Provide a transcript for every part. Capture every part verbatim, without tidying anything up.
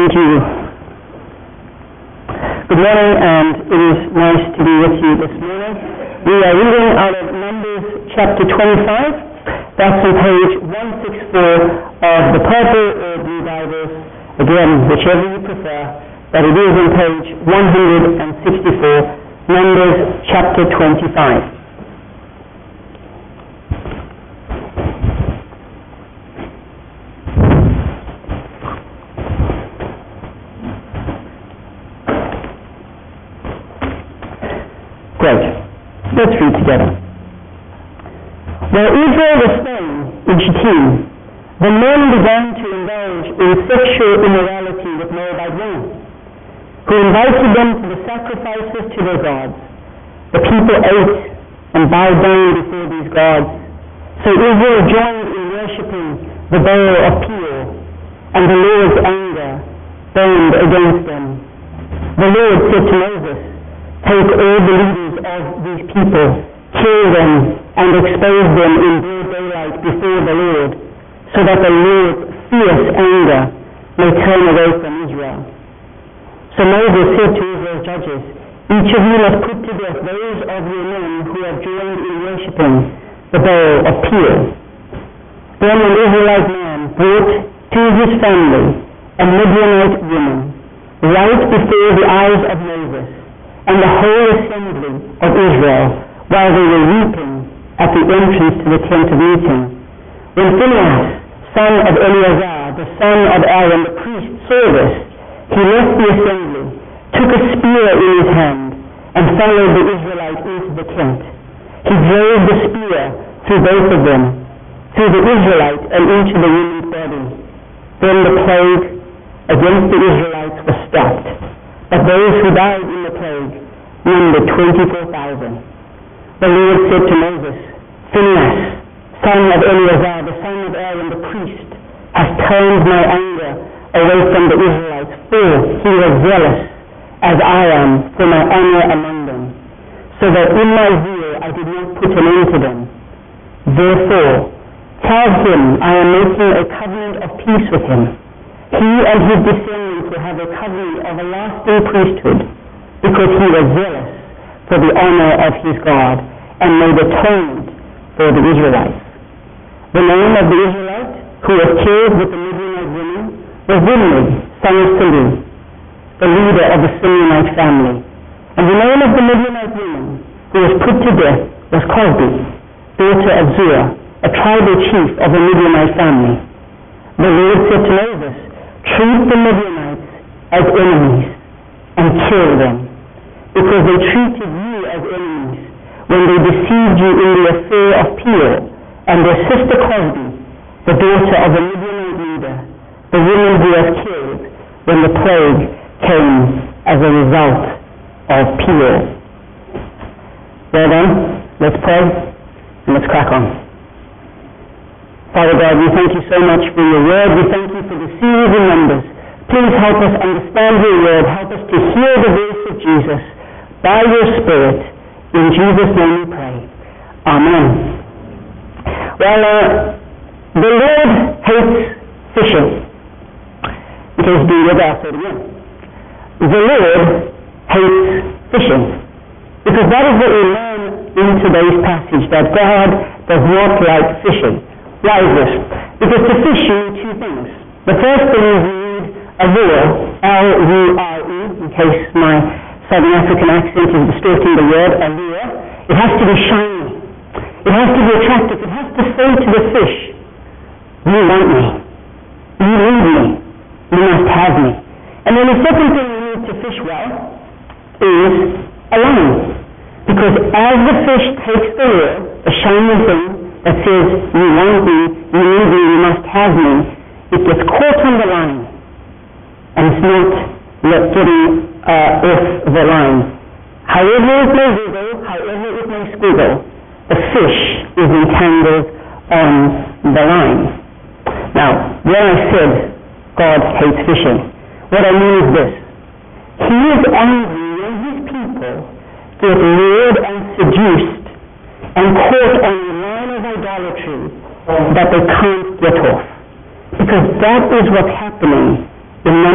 Thank you. Good morning, and it is nice to be with you this morning. We are reading out of Numbers chapter twenty-five. That's on page one sixty-four of the Purple or Blue Bibles. Again, whichever you prefer, but it is on page one sixty-four, Numbers chapter twenty-five. Great. Let's read together. While Israel was staying in Shittim, the men began to indulge in sexual immorality with Moabite women, who invited them to the sacrifices to their gods. The people ate and bowed down before these gods. So Israel joined in worshipping the Baal of Peor, and the Lord's anger burned against them. The Lord said to Moses, "Take all the leaders of these people, kill them, and expose them in broad daylight before the Lord, so that the Lord's fierce anger may turn away from Israel." So Moses said to Israel's judges, "Each of you must put to death those of your men who have joined in worshipping the Baal of Peor." Then an Israelite man brought to his family a Midianite woman, right before the eyes of Moses and the whole assembly of Israel, while they were weeping at the entrance to the tent of meeting. When Phinehas, son of Eleazar, the son of Aaron the priest, saw this, he left the assembly, took a spear in his hand, and followed the Israelite into the tent. He drove the spear through both of them, through the Israelite and into the woman's body. Then the plague against the Israelites was stopped, but those who died in the plague numbered twenty-four thousand. The Lord said to Moses, "Phinehas, son of Eleazar, the son of Aaron the priest, has turned my anger away from the Israelites, for he was zealous, as I am, for my honor among them, so that in my zeal I did not put an end to them. Therefore, tell him I am making a covenant of peace with him. He and his descendants will have a covenant of a lasting priesthood, because he was zealous for the honor of his God, and made atonement for the Israelites." The name of the Israelite who was killed with the Midianite woman was Zimri, son of Salu, the leader of the Simeonite family. And the name of the Midianite woman who was put to death was Cosbi, daughter of Zur, a tribal chief of the Midianite family. The Lord said to Moses, "Treat the Midianites as enemies and kill them, because they treated you as enemies when they deceived you in the affair of Peor, and their sister Cosbi, the daughter of a Midianite leader, the woman who was killed when the plague came as a result of Peor." Well then, let's pray and let's crack on. Father God, we thank you so much for your word. We thank you for the series in Numbers. Please help us understand your word. Help us to hear the voice of Jesus by your Spirit. In Jesus' name we pray. Amen. Well, uh, the Lord hates fishing. In case you didn't get that, I'll say it again. The Lord hates fishing. Because that is what we learn in today's passage, that God does not like fishing. Why is this? Because to fish you need two things. The first thing is you need a lure, L U R E, in case my Southern African accent is distorting the word, a lure. It has to be shiny. It has to be attractive. It has to say to the fish, "You want me. You need me. You must have me." And then the second thing you need to fish well is a line. Because as the fish takes the lure, the shiny thing that says, "You want me, you need me, you must have me," it gets caught on the line. And it's not getting uh, off the line. However it may wiggle, however it may squiggle, the fish is entangled on the line. Now, when I said God hates fishing, what I mean is this. He is angry when his people get lured and seduced and caught on a line of idolatry that they can't get off. Because that is what's happening in Numbers chapter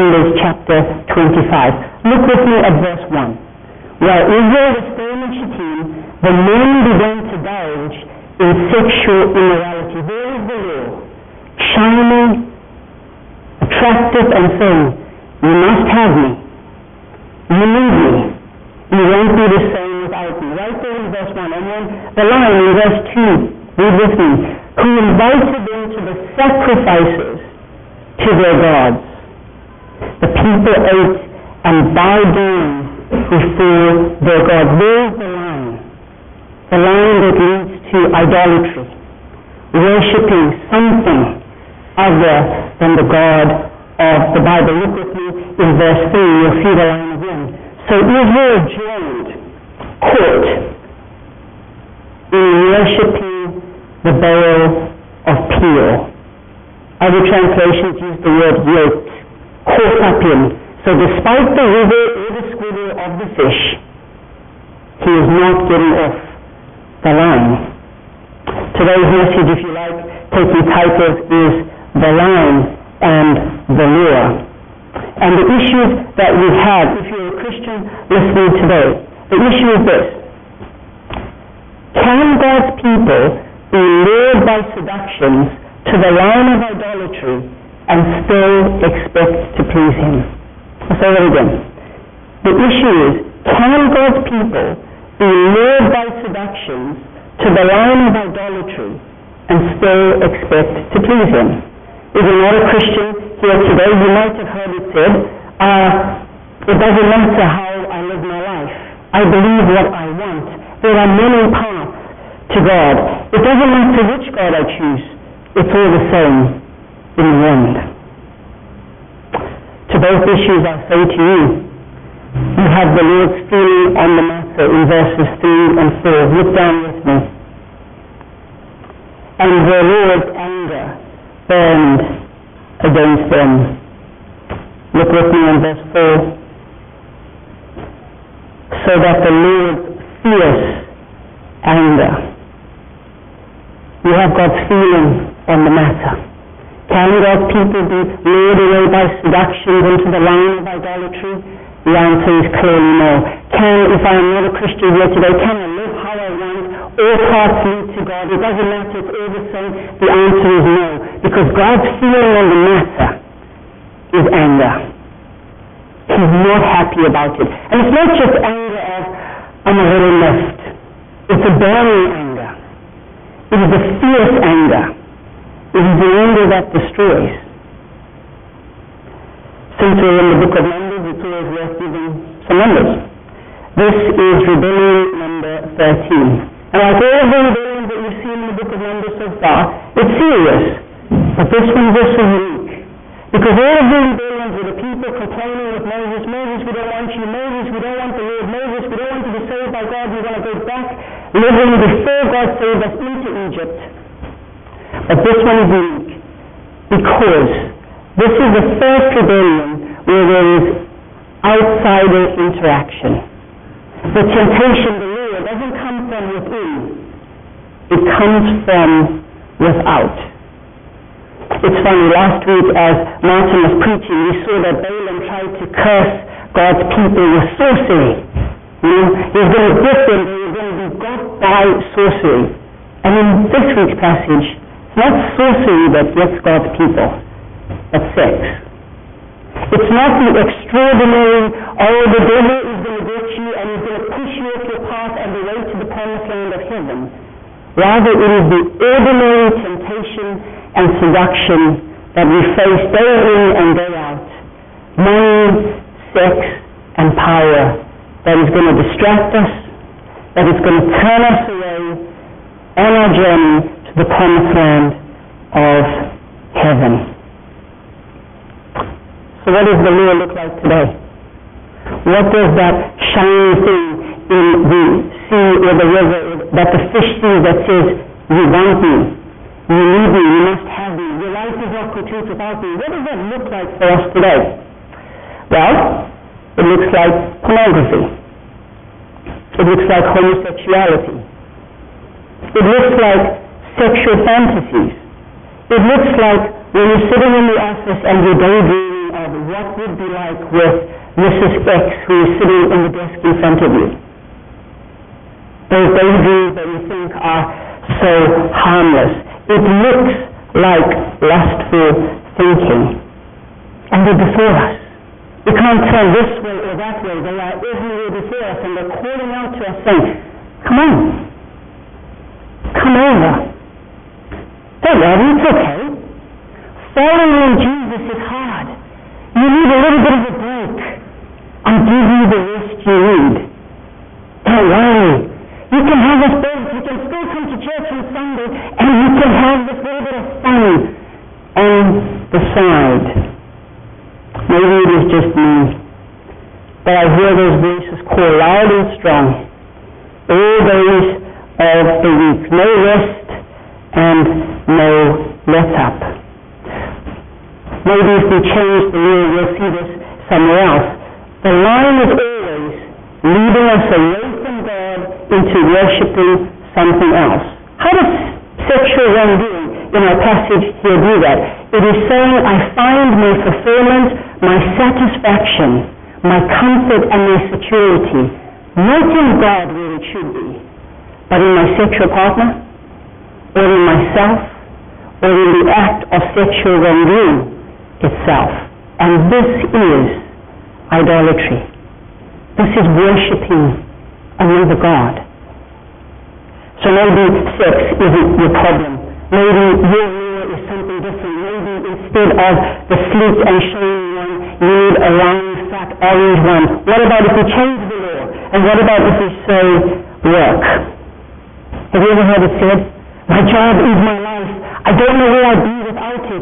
chapter twenty-five. Look with me at verse one. While Israel was staying in Shittim, the men began to indulge in sexual immorality. There is the law, shining, attractive, and saying, you must have me. You need me. You won't be the same without me. Right there in verse one. And then the line in verse two, read with me, who invited them to the sacrifices to their gods. The people ate and bowed down before their gods. There's the line. The line that leads to idolatry. Worshipping something other than the God of the Bible. Look with me in verse three. You'll see the line again. So Israel joined, caught in worshipping the Baal of Peor. Other translations use the word yoked, caught up in. So despite the river or the squidder of the fish, he is not getting off the line. Today's message, if you like, taking titles, is the line and the lure. And the issues that we have, if you're a Christian listening today, the issue is this. Can God's people be lured by seductions to the line of idolatry and still expect to please Him? I'll say that again. The issue is, can God's people be lured by seductions to the line of idolatry and still expect to please Him? If you're not a Christian here today, you might have heard it said, uh, it doesn't matter how I live my life. I believe what I want. There are many paths to God. It doesn't matter which God I choose. It's all the same in the end. To both issues I say to you, you have the Lord's feeling on the matter in verses three and four. Look down with me. And the Lord's anger burned against them. Look with me in verse four. So that the Lord's fierce anger. You have God's feeling on the matter. Can God's people be lured away by seductions into the line of idolatry? The answer is clearly no. Can, if I am not a Christian here today, can I live how I want? All paths lead to God. It doesn't matter, it's all the same. The answer is no. Because God's feeling on the matter is anger. He's not happy about it. And it's not just anger of, I'm a little left. It's a burning anger. It is a fierce anger. It is the anger that destroys. Since we're in the book of Numbers, it's always worth giving some numbers. This is rebellion number thirteen. And like all of the rebellions that you've seen in the book of Numbers so far, it's serious. But this one is also unique. Because all of the rebellions were the people complaining with Moses, Moses, we don't want you, Moses, we don't want the Lord, Moses, we don't want to be saved by God, we want to go back living before God saved us into Egypt. But this one is unique because this is the first rebellion where there is outsider interaction. The temptation, the lure, doesn't come from within. It comes from without. It's funny, last week as Martin was preaching, we saw that Balaam tried to curse God's people with sorcery. You know, he was going to get them, they were going to be got by sorcery. And in this week's passage, it's not sorcery that gets God's people, but sex. It's not the extraordinary, oh, the devil is going to get you and he's going to push you off your path and the way to the promised land of heaven. Rather, it is the ordinary temptation and seduction that we face day in and day out. Money, sex, and power that is going to distract us, that is going to turn us away on our journey to the promised land of heaven. So what does the lure look like today? What does that shiny thing in the sea or the river that the fish sees that says, you want me, you need me, you must have me, your life is not complete without me? What does that look like for us today? Well, it looks like pornography. It looks like homosexuality. It looks like sexual fantasies. It looks like when you're sitting in the office and you're daydreaming of of what would be like with Missus X who is sitting in the desk in front of you. Those daydreams that you think are so harmless. It looks like lustful thinking. And they're before us. We can't tell this way or that way. They are everywhere before us, and they're calling out to us saying, come on. Come over. Don't worry, it's okay. Following Jesus is hard. You need a little bit of a break. I'll give you the rest you need. Don't worry. You can have us both. You can still come to church on Sunday, and you can have this little bit of fun on the side. Maybe it is just me, but I hear those voices call loud and strong all days of the week. No rest and no let up. Maybe if we change the rule, we'll see this somewhere else. The line is always leading us away from God into worshipping something else. How does sexual wrongdoing in our passage here do that? It is saying, I find my fulfillment, my satisfaction, my comfort, and my security, not in God where it should be, but in my sexual partner, or in myself, or in the act of sexual wrongdoing itself. And this is idolatry. This is worshipping another God. So maybe sex isn't your problem. Maybe your law is something different. Maybe instead of the sleek and shiny one, you need a round, fat, orange one. What about if we change the law? And what about if we say work? Have you ever heard it said, my job is my life. I don't know where I'd be without it.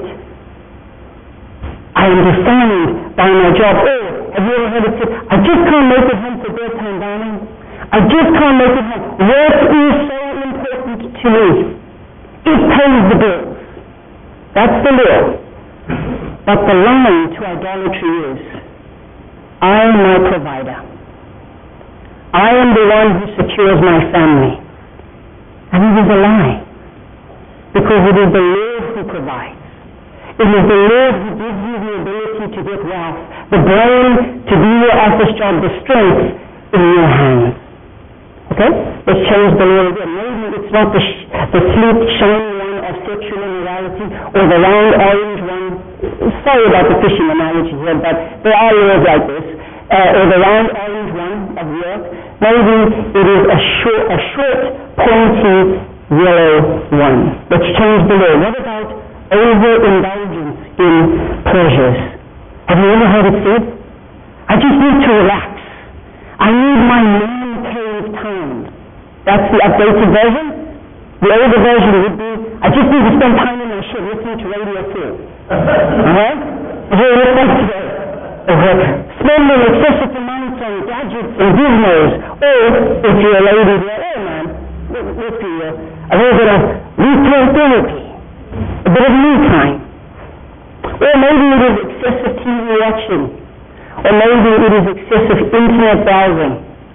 I am defined by my job. Or, have you ever heard it said, I just can't make it home for bedtime, darling. I just can't make it home. Work is so important to me. It pays the bills. That's the law. But the line to idolatry is, I am my provider. I am the one who secures my family. And it is a lie. Because it is the Lord who provides. It is the Lord who gives you the ability to get wealth, the brain to do your office job, the strength in your hands. Okay? Let's change the law again. Maybe it's not the, sh- the sleek, shiny one of sexual immorality or the round orange one. Sorry about the fishing analogy here, but there are laws like this. Uh, or the round orange one of work. Maybe it is a short, a short, pointy, yellow one. Let's change the law. What about overindulgence in pleasures? Have you ever heard it said? I just need to relax. I need my man-cave time. That's the updated version. The older version would be, I just need to spend time in my shed listening to Radio four. Alright? Here it is today. Spending excessive amounts on gadgets and gizmos. Or, if you're a lady, you're, oh man, let's be real, a little bit of retail therapy. A bit of me time. Or maybe it is excessive T V watching. Or maybe it is excessive internet browsing.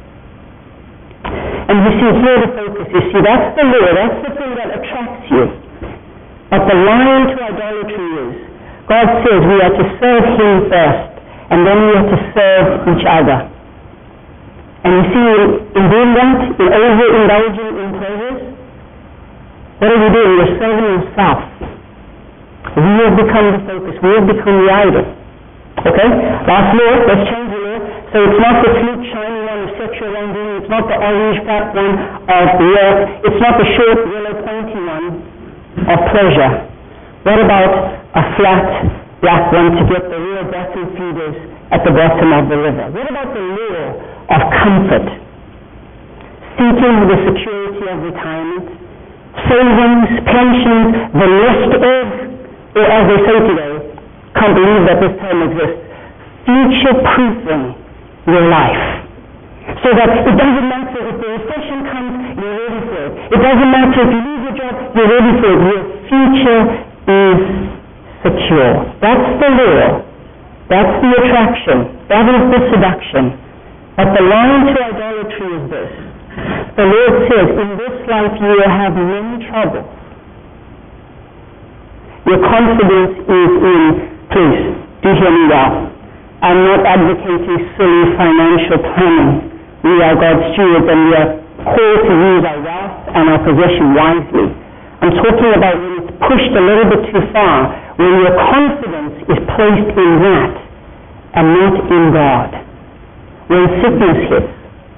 And you see, here the focus. You see, that's the law. That's the thing that attracts you. But the line to idolatry is, God says we are to serve Him first, and then we are to serve each other. And you see, in doing that, in overindulging in pleasures, what are we doing? We're serving yourself. We have become the focus. We have become the idol. Okay? Last law, let's change the law. So it's not the sleek, shiny one of sexual wrongdoing. It's not the orange, fat one of work. It's not the short, yellow, pointy one of pleasure. What about a flat, black one to get the real bottom feeders at the bottom of the river? What about the law of comfort? Seeking the security of retirement, savings, pensions, the list of, or as they say today, can't believe that this term exists, future-proofing your life. So that it doesn't matter if the recession comes, you're ready for it. It doesn't matter if you lose your job, you're ready for it. Your future is secure. That's the law. That's the attraction. That is the seduction. But the line to idolatry is this. The Lord says, in this life you will have many troubles. Your confidence is in, please, do hear me well. I'm not advocating silly financial planning. We are God's stewards and we are called to use our wealth and our possession wisely. I'm talking about when it's pushed a little bit too far, when your confidence is placed in that and not in God. When sickness hits,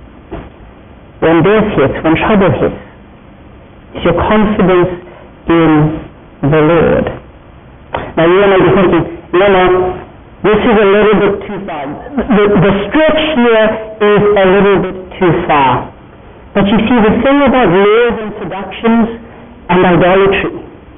when death hits, when trouble hits, is your confidence in the Lord. Now you may be thinking, no, no, this is a little bit too far. The, the stretch here is a little bit too far. But you see, the thing about laws and seductions and idolatry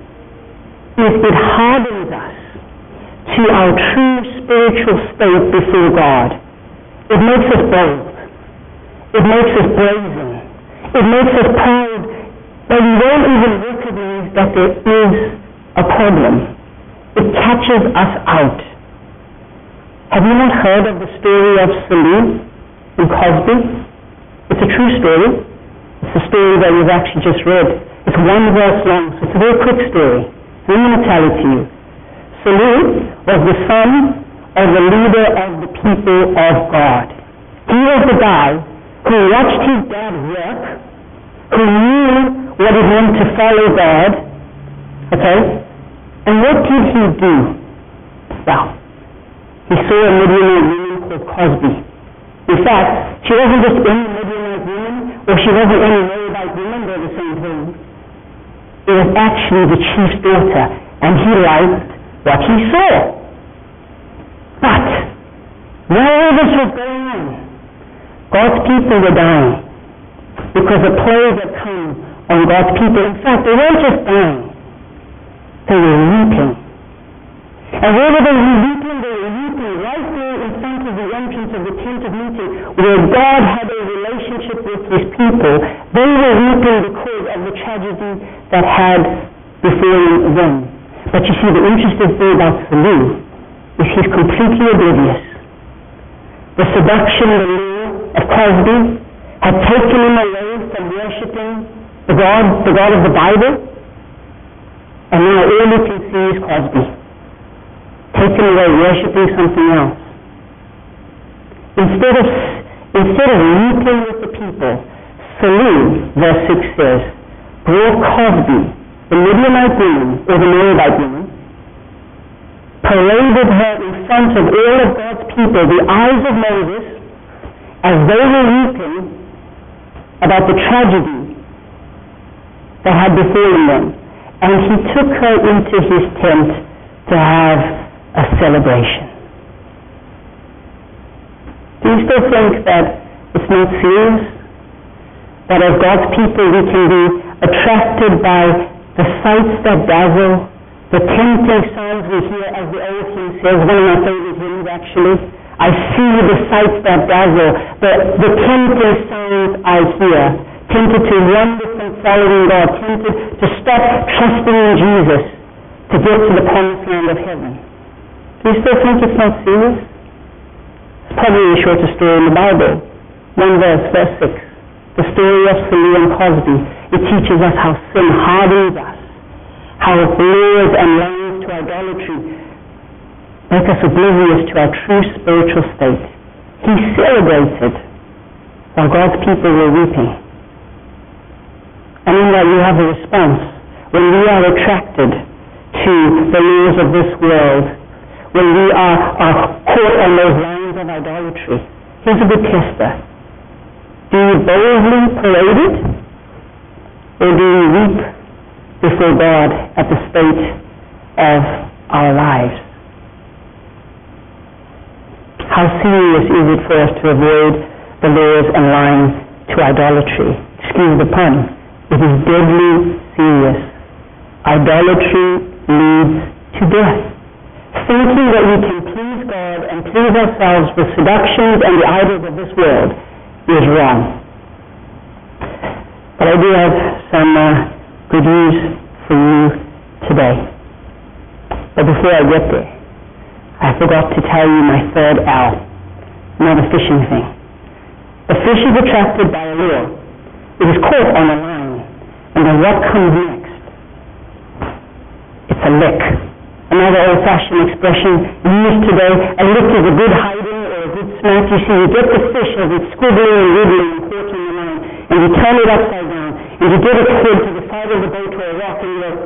is it hardens us to our true spiritual state before God. It makes us bold. It makes us brazen. It makes us proud that we won't even recognize that there is a problem. It catches us out. Have you not heard of the story of Salou in Cosby? It's a true story. It's a story that we've actually just read. It's one verse long, so it's a very quick story. I'm going to tell it to you. Salou was the son of the leader of the people of God. He was the guy who watched his dad work, who knew what it meant to follow God, okay? And what did he do? Well, he saw a Midianite woman called Cosby. In fact, she wasn't just any Midianite woman, or she wasn't any Moabite woman, they're the same thing. It was actually the chief's daughter, and he liked what he saw. But, while all this was going on, God's people were dying, because a plague had come on God's people. In fact, they weren't just dying, they were weeping. And where were they weeping? They were weeping right there in front of the entrance of the tent of meeting, where God had a relationship with his people. They were weeping because of the tragedy that had befallen them. But you see, the interesting thing about Salou is he's completely oblivious. The seduction, the lure of Cosby had taken him away from worshiping the God, the God of the Bible, and now all he can see is Cosby, taken away worshiping something else. Instead of instead of weeping with the people, Salou, verse six says, brought Cosby, the Midianite woman, or the Moabite woman, paraded her in front of all of God's people, the eyes of Moses, as they were weeping about the tragedy that had befallen them. And he took her into his tent to have a celebration. Do you still think that it's not serious? That as God's people we can be attracted by the sights that dazzle, the tempting sounds we hear, as the old hymn says, one of my favorite hymns actually. I see the sights that dazzle, the, the tempting sounds I hear, tempted to wander from following God, tempted to stop trusting in Jesus to get to the promised land of heaven. Do you still think it's not serious? It's probably the shortest story in the Bible. One verse, verse six. The story of Salou and Cosby. It teaches us how sin hardens us, how lures and lines to idolatry make us oblivious to our true spiritual state. He celebrated while God's people were weeping. And in that we have a response when we are attracted to the lures of this world, when we are, are caught on those lines of idolatry. Here's a good tester. Do you boldly parade it, or do you weep before God at the state of our lives? How serious is it for us to avoid the lures and lines to idolatry? Excuse the pun. It is deadly serious. Idolatry leads to death. Thinking that we can please God and please ourselves with seductions and the idols of this world is wrong. But I do have some uh, good news for you today. But before I get there, I forgot to tell you my third L, not a fishing thing. The fish is attracted by a lure. It is caught on a line. And then what comes next? It's a lick. And another old-fashioned expression used today. A lick is a good hiding or a good smack. You see, you get the fish as it's squibbling and wiggling and caught in the line, and you turn it upside down, and you get its head to the side of the boat or a rock, and you go,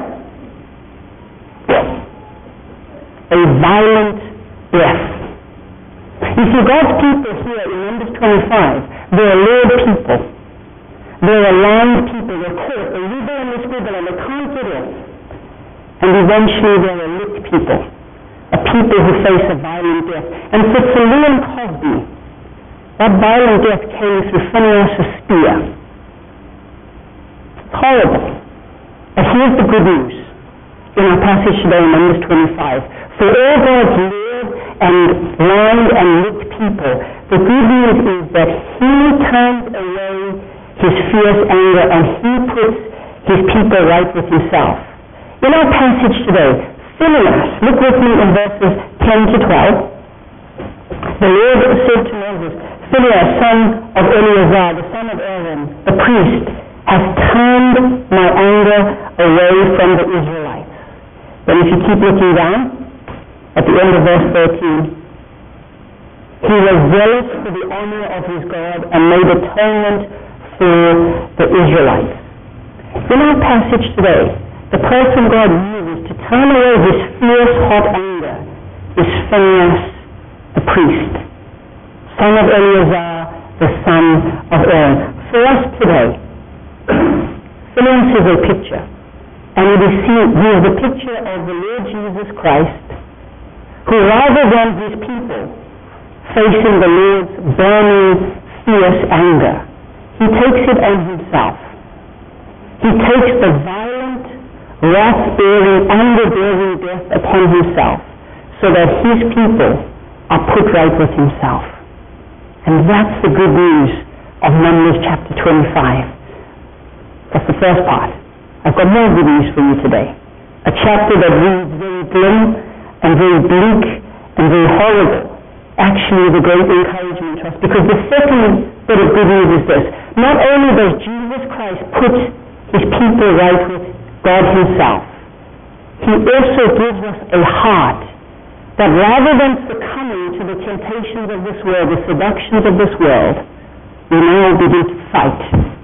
a violent death. You see, God's people here in Numbers twenty-five, they're Lord people. They're aligned people. They're caught. They wiggle and they squiggle and they can't get off. And eventually they're a lit people. A people who face a violent death. And for Sir William Cosby, that violent death came through Phineas' spear. It's horrible. But here's the good news in our passage today in Numbers twenty-five. For all God's Lord and blind and lit people, the good news is that He turns away His fierce anger and He puts His people right with Himself. In our passage today, Phineas, look with me in verses ten to twelve. The Lord said to Moses, Phineas, son of Eleazar, the son of Aaron, the priest, has turned my anger away from the Israelites. Then if you keep looking down, at the end of verse thirteen, he was zealous for the honor of his God and made atonement for the Israelites. In our passage today, the person God uses to turn away his fierce, hot anger is Phineas, the priest, son of Eleazar, the son of Aaron. For us today, Phineas is a picture, and it is seen, he is the picture of the Lord Jesus Christ, who rather than his people facing the Lord's burning, fierce anger, he takes it on himself. He takes the violent, wrath-bearing, anger-bearing death upon himself so that his people are put right with himself. And that's the good news of Numbers chapter twenty-five. That's the first part. I've got more good news for you today. A chapter that reads very grim and very bleak and very horrible. Actually, the great encouragement to us. Because the second bit of good news is this. Not only does Jesus Christ put his people right with God himself, he also gives us a heart that rather than succumbing to the temptations of this world, the seductions of this world, we now begin to fight.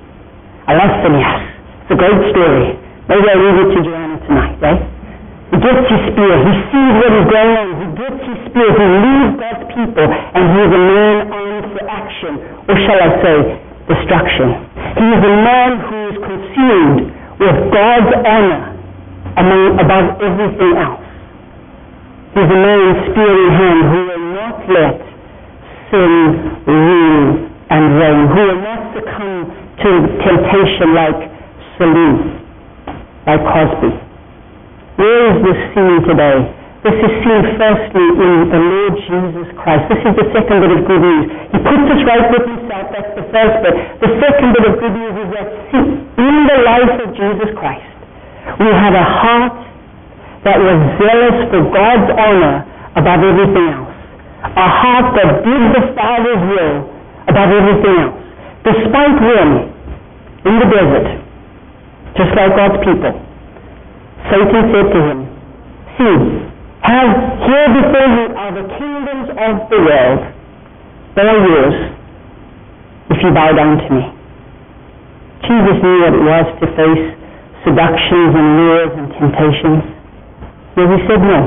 I love Phineas. It's a great story. Maybe I'll read it to Joanna tonight, right? He gets his spear. He sees what is going on. He gets his spear. He leads God's people, and he is a man armed for action, or shall I say, destruction. He is a man who is consumed with God's honor among, above everything else. He is a man spear in hand who will not let sin rule and reign, who will not succumb to temptation like Salim, like Cosby. Where is this seen today? This is seen firstly in the Lord Jesus Christ. This is the second bit of good news. He puts us right with himself. That's the first bit. The second bit of good news is that in the life of Jesus Christ, we had a heart that was zealous for God's honor above everything else. A heart that did the Father's will above everything else. Despite when, in the desert, just like God's people, Satan said to him, see, have here before you are the kingdoms of the world. They are yours if you bow down to me. Jesus knew what it was to face seductions and lures and temptations. Yet he said no.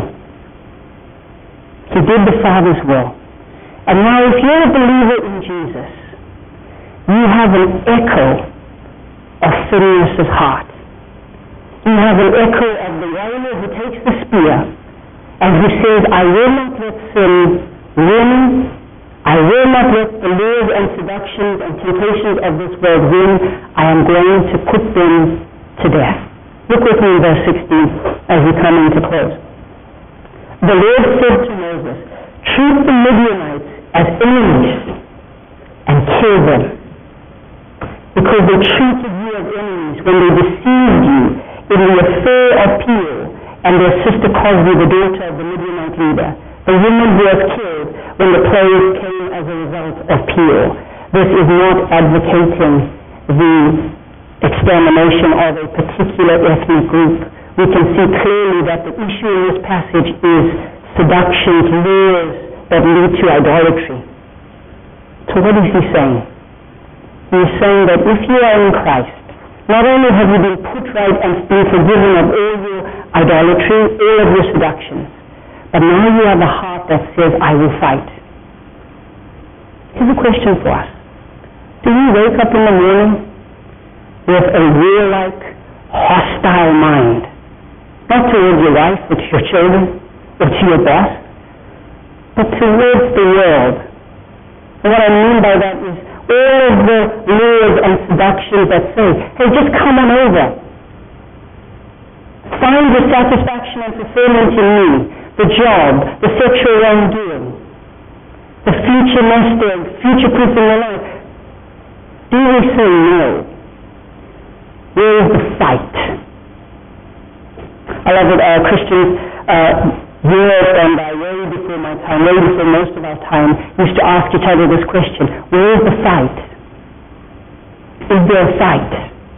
He did the Father's will. And now if you're a believer in Jesus, you have an echo of Phineas' heart. You have an echo of the warrior who takes the spear and who says, I will not let sin win. I will not let the lures and seductions and temptations of this world win. I am going to put them to death. Look with me in verse sixteen as we come in to close. The Lord said to Moses, treat the Midianites as enemies and kill them, because they treated you as enemies when they deceived you in the affair of Peor and their sister Cosby, the daughter of the Midianite leader, the woman who was killed when the plague came as a result of Peor. This is not advocating the extermination of a particular ethnic group. we can see clearly that the issue in this passage is seductions, lures that lead to idolatry. So what is he saying? He is saying that if you are in Christ, not only have you been put right and been forgiven of all your idolatry, all of your seductions, but now you have a heart that says, I will fight. Here's a question for us. Do you wake up in the morning with a warlike, hostile mind? Not towards your wife or to your children or to your boss, but towards the world. And what I mean by that is all of the lures and seductions that say, hey, just come on over. Find your satisfaction and fulfillment in me, the job, the sexual wrongdoing, the future nesting, future-proofing your life. Do we say no? Where is the fight? I love that uh, Christians uh, years gone by, way before my time, way before most of our time, used to ask each other this question: where is the fight? Is there a fight?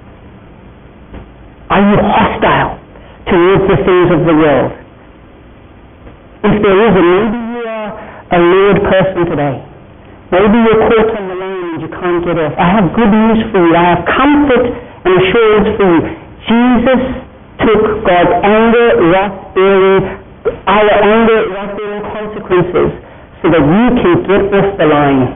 Are you hostile towards the things of the world? If there is, and maybe you are a lured person today. Maybe you're caught on the line and you can't get off. I have good news for you. I have comfort and assurance for you. Jesus took God's anger, wrath-bearing, our anger, wrath-bearing consequences so that you can get off the line.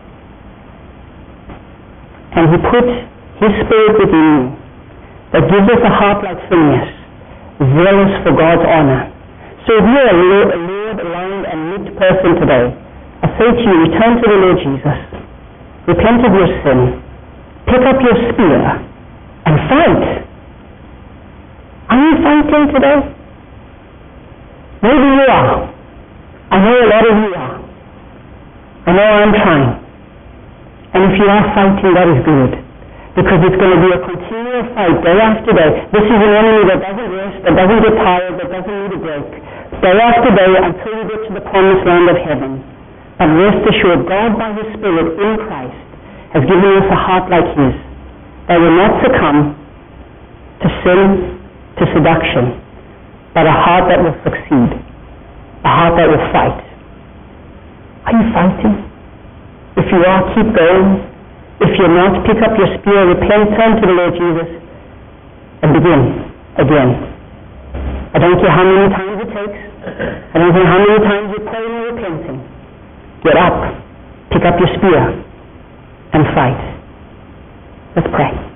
And he put his spirit within you that gives us a heart like Phineas, zealous for God's honor. So if you're a lured, aligned, and knit person today, I say to you, return to the Lord Jesus, repent of your sin, pick up your spear, and fight. Are you fighting today? Maybe you are. I know a lot of you are. I know I'm trying. And if you are fighting, that is good. Because it's going to be a continual fight day after day. This is an enemy that doesn't rest, that doesn't get tired, that doesn't need a break. Day after day until we get to the promised land of heaven. And rest assured, God by His Spirit in Christ has given us a heart like His that will not succumb to sin, to seduction, but a heart that will succeed, a heart that will fight. Are you fighting? If you are, keep going. If you're not, pick up your spear, repent, turn to the Lord Jesus, and begin again. I don't care how many times it takes. I don't care how many times you're praying and repenting. Get up, pick up your spear, and fight. Let's pray.